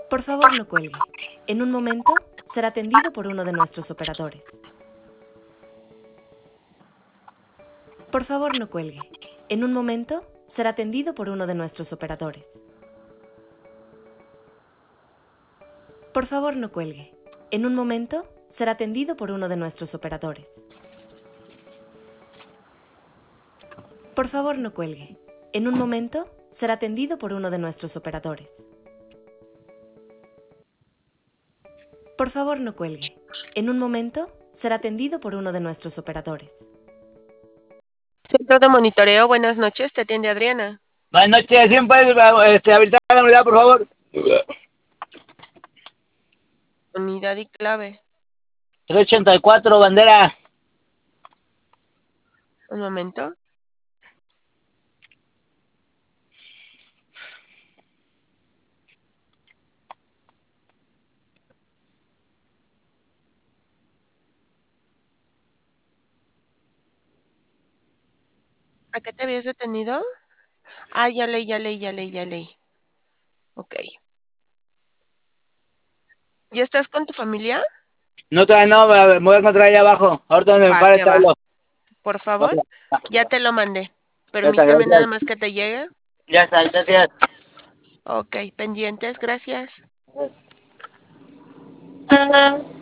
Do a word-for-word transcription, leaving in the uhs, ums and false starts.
Por favor, no cuelgue. En un momento será atendido por uno de nuestros operadores. Por favor, no cuelgue. En un momento será atendido por uno de nuestros operadores. Por favor, no cuelgue. En un momento será atendido por uno de nuestros operadores. Por favor, no cuelgue. En un momento será atendido por uno de nuestros operadores. Por favor, no cuelgue. En un momento será atendido por uno de nuestros operadores. Centro de monitoreo, buenas noches, te atiende Adriana. Buenas noches, ¿sí me puedes este, habilitar la unidad, por favor? Unidad y clave. trescientos ochenta y cuatro, bandera. Un momento. ¿A qué te habías detenido? Ah, ya leí, ya leí, ya leí, ya leí. Ok. ¿Ya estás con tu familia? No, todavía no, me voy a encontrar ahí abajo. Ahorita donde me Va, pare que está va. lo. Por favor, ya te lo mandé. Ya está, Permítame nada gracias. más que te llegue. Ya está, gracias. Ok, pendientes, gracias.